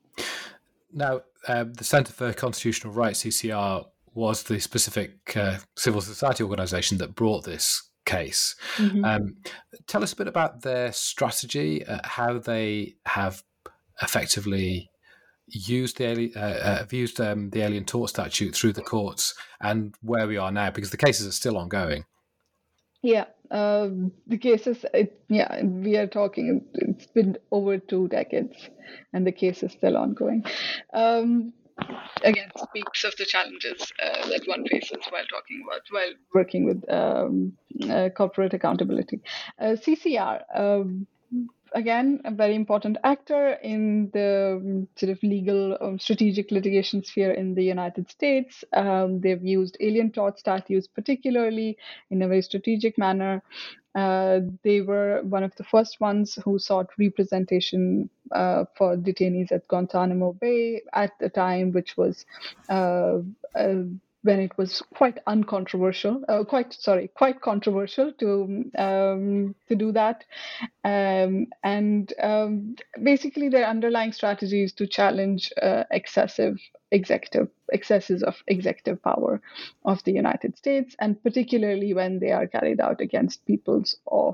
Now, uh, the Centre for Constitutional Rights, C C R, was the specific uh, civil society organisation that brought this case. Mm-hmm. Um, tell us a bit about their strategy, uh, how they have effectively used the alien, uh, uh, used um, the Alien Tort Statute through the courts, and where we are now, because the cases are still ongoing. Yeah, uh, the cases. It, yeah, we are talking. It's been over two decades, and the case is still ongoing. Um, again, speaks of the challenges uh, that one faces while talking about while working with um, uh, corporate accountability. Uh, C C R. Um, Again, a very important actor in the sort of legal um, strategic litigation sphere in the United States. Um, they've used Alien Tort Statutes particularly in a very strategic manner. Uh, they were one of the first ones who sought representation uh, for detainees at Guantanamo Bay at the time, which was uh, uh, when it was quite uncontroversial, uh, quite sorry, quite controversial to um, to do that, um, and um, basically their underlying strategy is to challenge uh, excessive executive excesses of executive power of the United States, and particularly when they are carried out against peoples of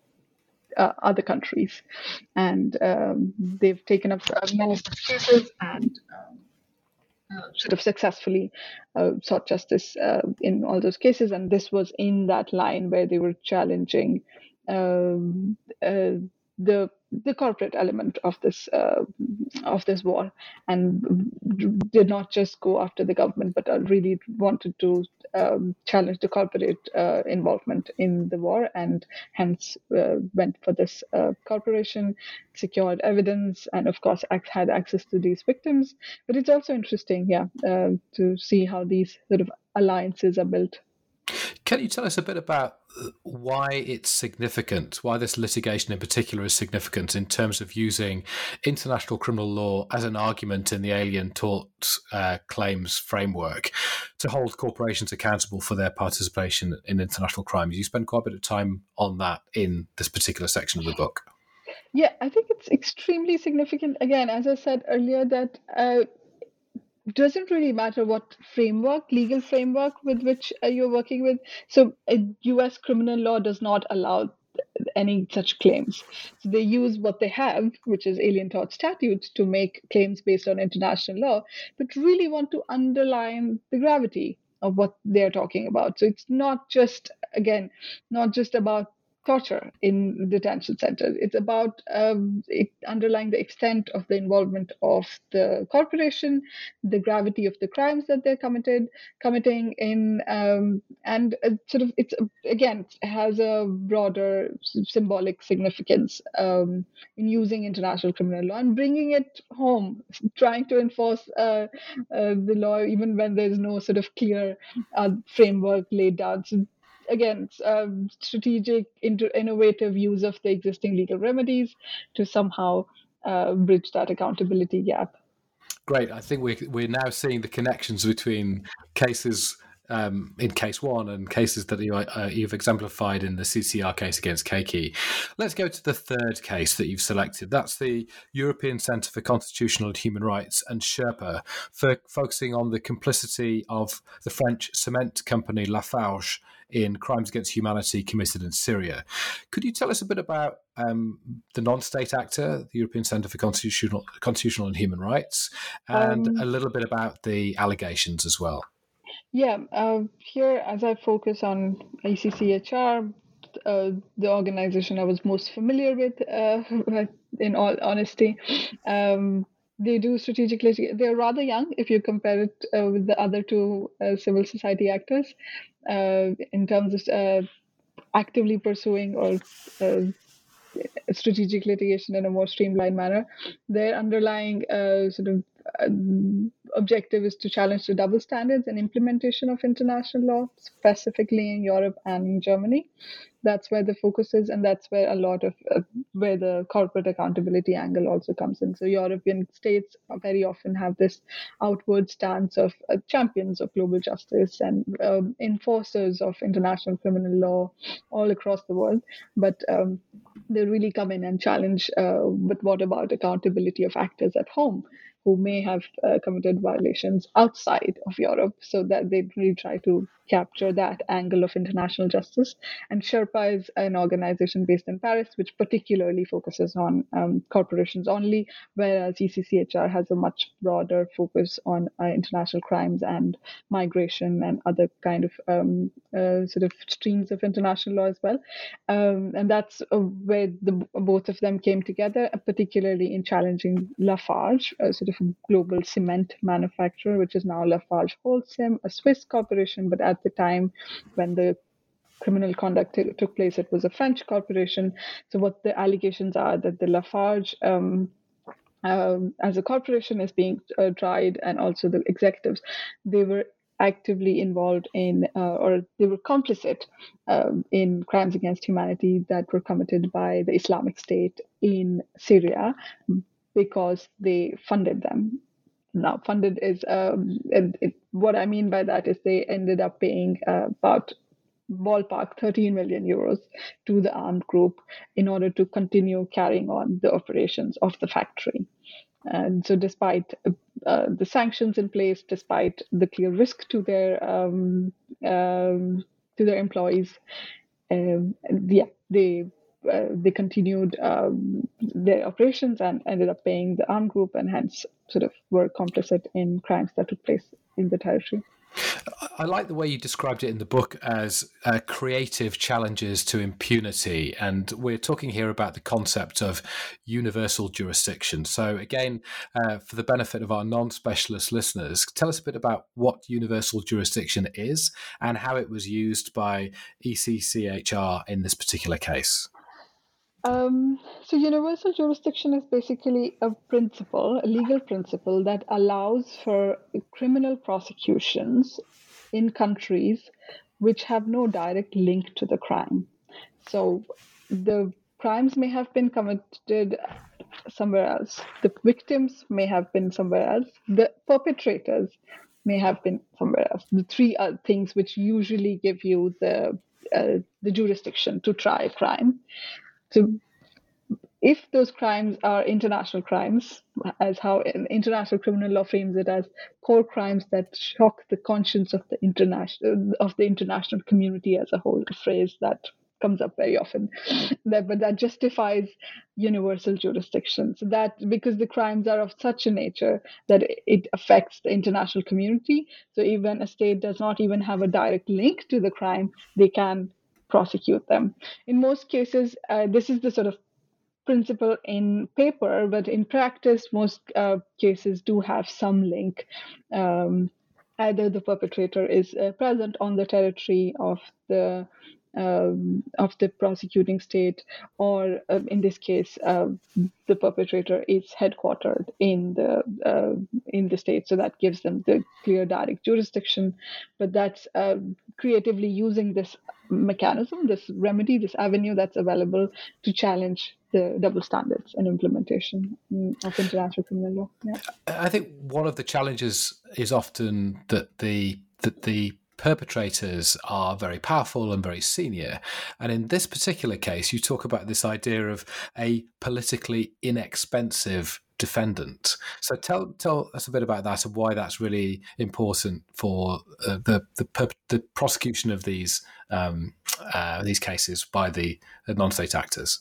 uh, other countries, and um, they've taken up uh, many such cases and. Um, Uh, sort of successfully uh, sought justice uh, in all those cases, and this was in that line where they were challenging um, uh, the the corporate element of this uh, of this war, and did not just go after the government, but uh, really wanted to um, challenge the corporate uh, involvement in the war, and hence uh, went for this uh, corporation, secured evidence, and of course had access to these victims. But it's also interesting, yeah, uh, to see how these sort of alliances are built. Can you tell us a bit about why it's significant, why this litigation in particular is significant in terms of using international criminal law as an argument in the Alien Tort uh, Claims framework to hold corporations accountable for their participation in international crimes? You spend quite a bit of time on that in this particular section of the book. Yeah, I think it's extremely significant. Again, as I said earlier, that uh, doesn't really matter what framework, legal framework with which uh, you're working with. So uh, U S criminal law does not allow any such claims. So they use what they have, which is Alien Tort Statutes, to make claims based on international law, but really want to underline the gravity of what they're talking about. So it's not just, again, not just about torture in detention centers. It's about um, it underlying the extent of the involvement of the corporation, the gravity of the crimes that they're committed, committing in, um, and uh, sort of it's again has a broader symbolic significance um, in using international criminal law and bringing it home, trying to enforce uh, uh, the law even when there's no sort of clear uh, framework laid down. So, again, um, strategic, inter- innovative use of the existing legal remedies to somehow uh, bridge that accountability gap. Great. I think we're, we're now seeing the connections between cases um, in case one and cases that you, uh, you've exemplified in the C C R case against Keiki. Let's go to the third case that you've selected. That's the European Centre for Constitutional and Human Rights and Sherpa, for focusing on the complicity of the French cement company Lafarge in crimes against humanity committed in Syria. Could you tell us a bit about um, the non-state actor, the European Centre for Constitutional, Constitutional and Human Rights, and um, a little bit about the allegations as well? Yeah, uh, here as I focus on I C C H R, uh, the organization I was most familiar with, uh, in all honesty, um, they do strategic litigation. They're rather young if you compare it uh, with the other two uh, civil society actors. Uh, in terms of uh, actively pursuing or uh, strategic litigation in a more streamlined manner. Their underlying uh, sort of uh, objective is to challenge the double standards and implementation of international law, specifically in Europe and in Germany. That's where the focus is, and that's where a lot of uh, where the corporate accountability angle also comes in. So European states very often have this outward stance of uh, champions of global justice and um, enforcers of international criminal law all across the world, but um, they really come in and challenge. Uh, but what about accountability of actors at home who may have uh, committed violations outside of Europe? So that they really try to capture that angle of international justice. And Sherpa is an organization based in Paris, which particularly focuses on um, corporations only, whereas E C C H R has a much broader focus on uh, international crimes and migration and other kind of um, uh, sort of streams of international law as well. Um, and that's uh, where the, both of them came together, particularly in challenging Lafarge, a sort of global cement manufacturer, which is now Lafarge Holcim, a Swiss corporation, but at the time when the criminal conduct t- took place, it was a French corporation. So what the allegations are that the Lafarge um, um, as a corporation is being uh, tried, and also the executives, they were actively involved in uh, or they were complicit um, in crimes against humanity that were committed by the Islamic State in Syria because they funded them. Now, funded is um, it, it, what I mean by that is they ended up paying uh, about ballpark thirteen million euros to the armed group in order to continue carrying on the operations of the factory. And so, despite uh, the sanctions in place, despite the clear risk to their um, um, to their employees, um, yeah, they uh, they continued um, their operations and ended up paying the armed group, and hence sort of were complicit in crimes that took place in the territory. I like the way you described it in the book as uh, creative challenges to impunity. And we're talking here about the concept of universal jurisdiction. So again, uh, for the benefit of our non-specialist listeners, tell us a bit about what universal jurisdiction is and how it was used by E C C H R in this particular case. Um, so universal jurisdiction is basically a principle, a legal principle that allows for criminal prosecutions in countries which have no direct link to the crime. So the crimes may have been committed somewhere else. The victims may have been somewhere else. The perpetrators may have been somewhere else. The three are things which usually give you the uh, the jurisdiction to try a crime. So if those crimes are international crimes, as how international criminal law frames it as core crimes that shock the conscience of the international of the international community as a whole, a phrase that comes up very often, that, but that justifies universal jurisdiction. So that because the crimes are of such a nature that it affects the international community, so even a state does not even have a direct link to the crime, they can prosecute them. In most cases, uh, this is the sort of principle in paper, but in practice, most uh, cases do have some link. Um, either the perpetrator is uh, present on the territory of the um, of the prosecuting state, or uh, in this case, uh, the perpetrator is headquartered in the uh, in the state, so that gives them the clear direct jurisdiction. But that's uh, creatively using this mechanism, this remedy, this avenue that's available to challenge the double standards and implementation of international criminal law. Yeah. I think one of the challenges is often that the that the perpetrators are very powerful and very senior. And in this particular case, you talk about this idea of a politically inexpensive defendant. So tell tell us a bit about that and why that's really important for uh, the the, per- the prosecution of these um, uh, these cases by the, the non-state actors.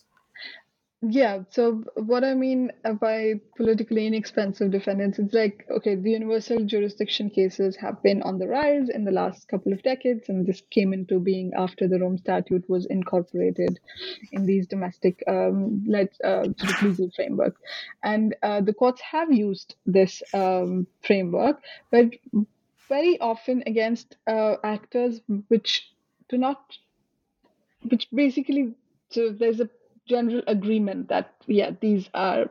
Yeah, so what I mean by politically inexpensive defendants, it's like, okay, the universal jurisdiction cases have been on the rise in the last couple of decades, and this came into being after the Rome Statute was incorporated in these domestic um, led, uh, sort of legal framework. And uh, the courts have used this um, framework, but very often against uh, actors which do not which basically, so there's a general agreement that yeah, these are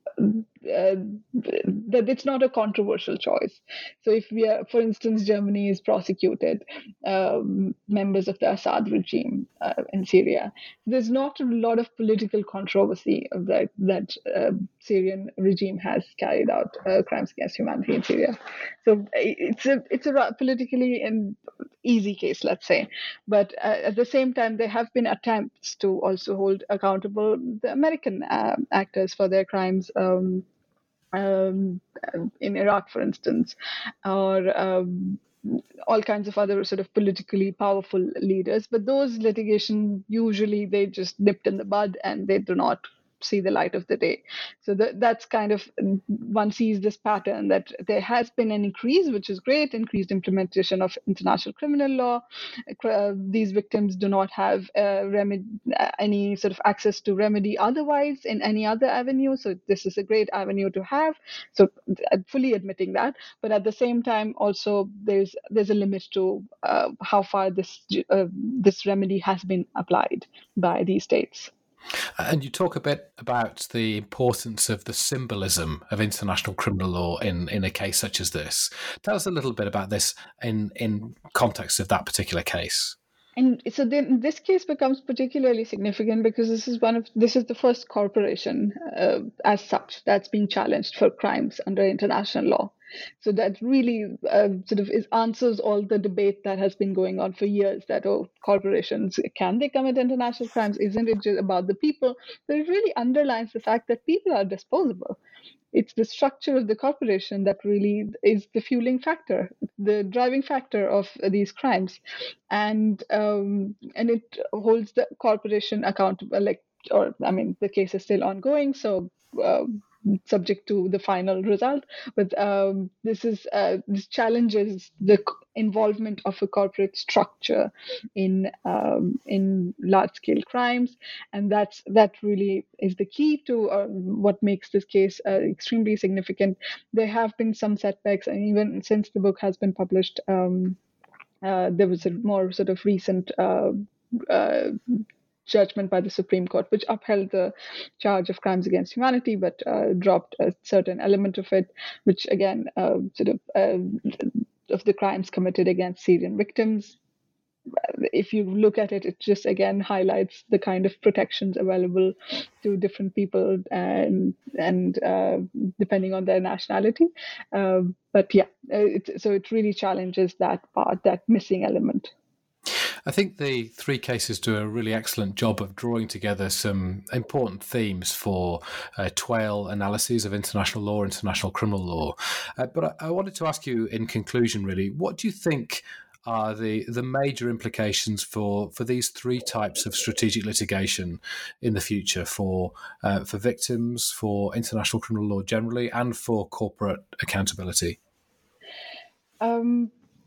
uh, that it's not a controversial choice. So if we are, for instance, Germany is prosecuted um, members of the Assad regime uh, in Syria, there's not a lot of political controversy of that that uh, Syrian regime has carried out uh, crimes against humanity in Syria. So it's a it's a politically and easy case, let's say. But uh, at the same time, there have been attempts to also hold accountable the American uh, actors for their crimes. Um, um, in Iraq, for instance, or um, all kinds of other sort of politically powerful leaders. But those litigation usually they just nipped in the bud and they do not see the light of the day. So that, that's kind of, one sees this pattern that there has been an increase, which is great, increased implementation of international criminal law. Uh, these victims do not have uh, remedy, any sort of access to remedy otherwise in any other avenue. So this is a great avenue to have. So I'm fully admitting that. But at the same time, also there's there's a limit to uh, how far this uh, this remedy has been applied by these states. And you talk a bit about the importance of the symbolism of international criminal law in, in a case such as this. Tell us a little bit about this in, in context of that particular case. And so then this case becomes particularly significant because this is one of this is the first corporation uh, as such that's being challenged for crimes under international law. So that really uh, sort of is answers all the debate that has been going on for years that, oh, corporations, can they commit international crimes? Isn't it just about the people? But it really underlines the fact that people are disposable. It's the structure of the corporation that really is the fueling factor, the driving factor of these crimes. And um, and it holds the corporation accountable, like, or I mean, the case is still ongoing, so uh, subject to the final result. But um, this is uh, this challenges the involvement of a corporate structure in um, in large scale crimes, and that's that really is the key to uh, what makes this case uh, extremely significant. There have been some setbacks, and even since the book has been published, um, uh, there was a more sort of recent uh, uh, judgment by the Supreme Court, which upheld the charge of crimes against humanity, but uh, dropped a certain element of it, which again uh, sort of uh, of the crimes committed against Syrian victims. If you look at it, it just again highlights the kind of protections available to different people and and uh, depending on their nationality. Uh, but yeah, it, so it really challenges that part, that missing element. I think the three cases do a really excellent job of drawing together some important themes for uh, T W A L analyses of international law, international criminal law. Uh, but I, I wanted to ask you in conclusion, really, what do you think are the, the major implications for, for these three types of strategic litigation in the future for uh, for victims, for international criminal law generally, and for corporate accountability? Um,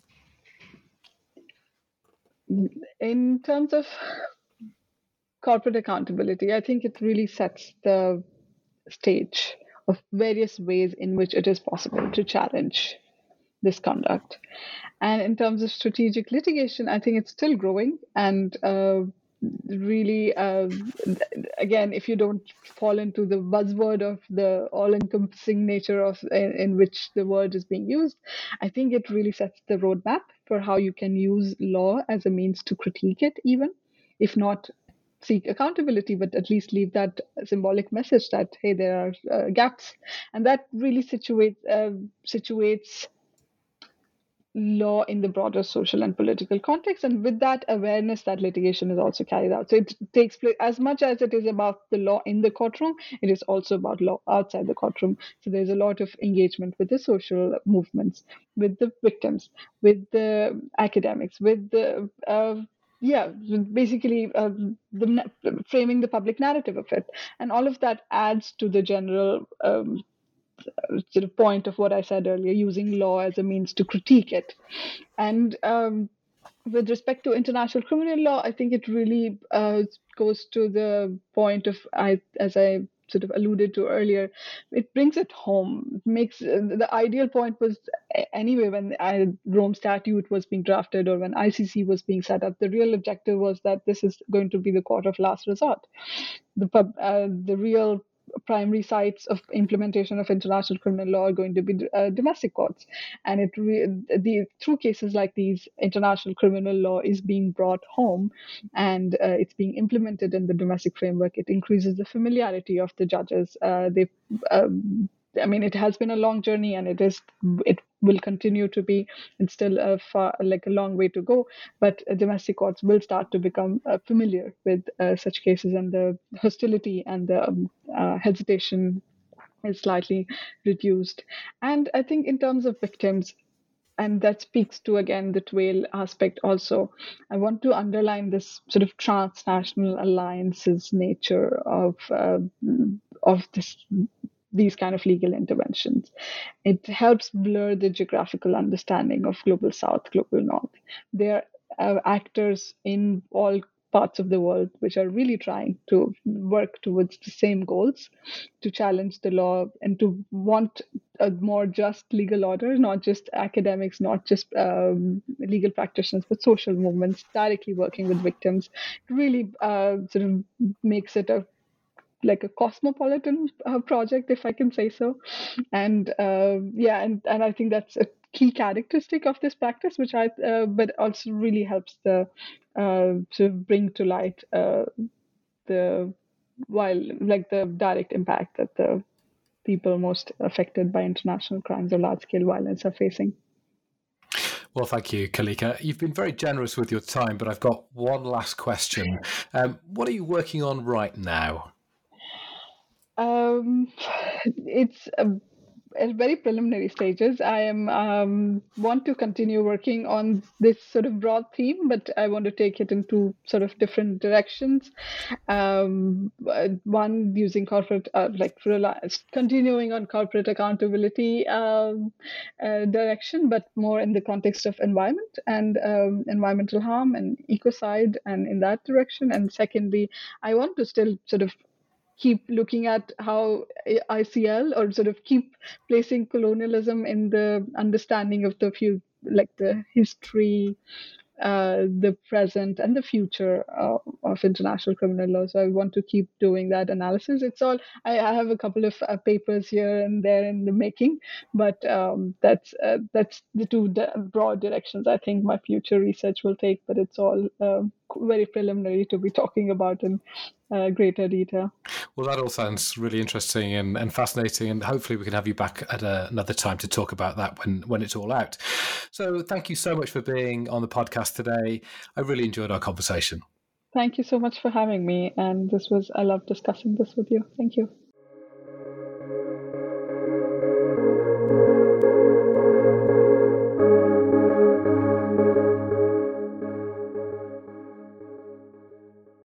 in terms of corporate accountability, I think it really sets the stage of various ways in which it is possible to challenge this conduct. And in terms of strategic litigation, I think it's still growing. And uh, really, uh, again, if you don't fall into the buzzword of the all-encompassing nature of in, in which the word is being used, I think it really sets the roadmap for how you can use law as a means to critique it, even if not seek accountability, but at least leave that symbolic message that, hey, there are uh, gaps. And that really situates uh, situates law in the broader social and political context, and with that awareness, that litigation is also carried out. So it takes place, as much as it is about the law in the courtroom, it is also about law outside the courtroom. So there's a lot of engagement with the social movements, with the victims, with the academics, with the uh, yeah, basically uh, the framing the public narrative of it, and all of that adds to the general um, sort of point of what I said earlier, using law as a means to critique it. And um, with respect to international criminal law, I think it really uh, goes to the point of, I, as I sort of alluded to earlier, it brings it home. It makes uh, the ideal point was anyway when I, Rome Statute was being drafted or when I C C was being set up. The real objective was that this is going to be the court of last resort. The pub, uh, the real primary sites of implementation of international criminal law are going to be uh, domestic courts, and it re- the through cases like these, international criminal law is being brought home, and uh, it's being implemented in the domestic framework. It increases the familiarity of the judges. Uh, they, um, I mean, it has been a long journey, and it is it will continue to be. It's still a far, like a long way to go, but uh, domestic courts will start to become uh, familiar with uh, such cases, and the hostility and the um, uh, hesitation is slightly reduced. And I think in terms of victims, and that speaks to, again, the Twail aspect also, I want to underline this sort of transnational alliances nature of uh, of this these kind of legal interventions. It helps blur the geographical understanding of global south, global north. There are uh, actors in all parts of the world which are really trying to work towards the same goals, to challenge the law and to want a more just legal order, not just academics, not just um, legal practitioners, but social movements directly working with victims. It really uh, sort of makes it a like a cosmopolitan uh, project, if I can say so. And uh, yeah, and, and I think that's a key characteristic of this practice, which I, uh, but also really helps the uh, to bring to light uh, the, while like the direct impact that the people most affected by international crimes or large scale violence are facing. Well, thank you, Kalika. You've been very generous with your time, but I've got one last question. Um, what are you working on right now? Um, it's a, at very preliminary stages. I am um, want to continue working on this sort of broad theme, but I want to take it into sort of different directions. Um, one using corporate, uh, like continuing on corporate accountability um, uh, direction, but more in the context of environment and um, environmental harm and ecocide, and in that direction. And secondly, I want to still sort of keep looking at how I C L, or sort of keep placing colonialism in the understanding of the few, like the history, uh, the present, and the future uh, of international criminal law. So I want to keep doing that analysis. It's all, I, I have a couple of uh, papers here and there in the making, but um, that's uh, that's the two de- broad directions I think my future research will take, but it's all uh, very preliminary to be talking about in uh, greater detail. Well, that all sounds really interesting and, and fascinating, and hopefully we can have you back at a, another time to talk about that when, when it's all out. So thank you so much for being on the podcast today. I really enjoyed our conversation. Thank you so much for having me, and this was, I love discussing this with you. Thank you.